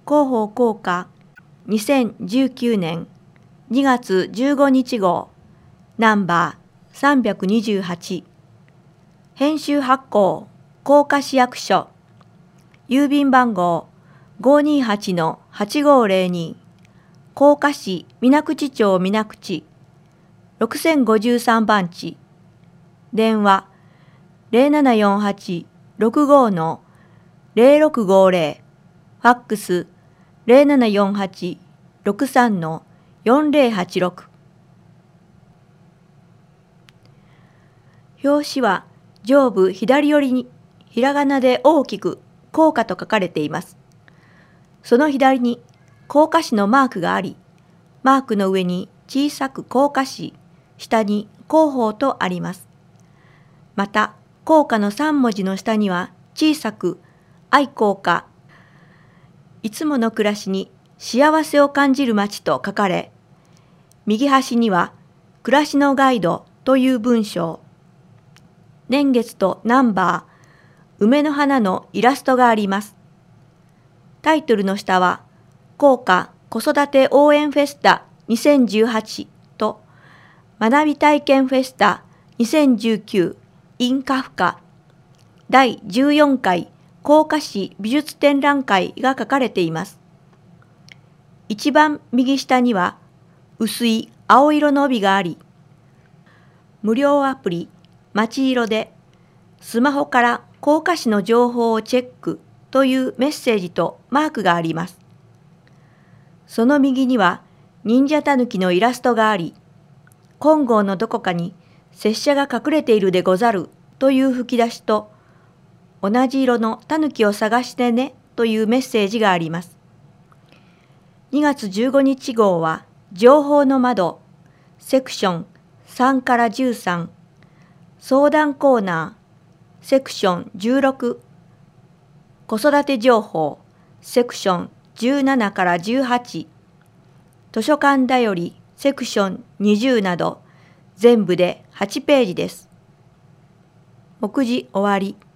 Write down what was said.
広報効果2019年2月15日号ナンバー328編集発行甲賀市役所郵便番号 528-8502 甲賀市水口町水口6053番地電話 0748-65-0650 ファックス 0748-63-4086 表紙は上部左寄りにひらがなで大きく甲賀と書かれています。その左に甲賀市のマークがあり、マークの上に小さく甲賀市、下に広報とあります。また、甲賀の3文字の下には小さく愛甲賀、いつもの暮らしに幸せを感じる街と書かれ、右端には暮らしのガイドという文章、年月とナンバー、梅の花のイラストがあります。タイトルの下は、甲賀子育て応援フェスタ2018と、学び体験フェスタ2019 in カフカ第14回甲賀市美術展覧会が書かれています。一番右下には薄い青色の帯があり、無料アプリまちいろでスマホから甲賀市の情報をチェックというメッセージとマークがあります。その右には忍者たぬきのイラストがあり、金剛のどこかに拙者が隠れているでござるという吹き出しと、同じ色のたぬきを探してねというメッセージがあります。2月15日号は情報の窓セクション3から13相談コーナーセクション16子育て情報セクション17から18図書館だよりセクション20など全部で8ページです。目次終わり。